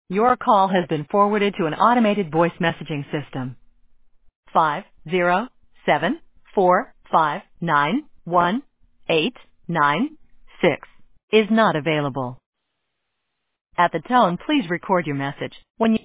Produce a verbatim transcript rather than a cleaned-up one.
Your call has been forwarded to an automated voice messaging system. Five zero seven four five nine one eight nine six is not available. At the tone, please record your message. When you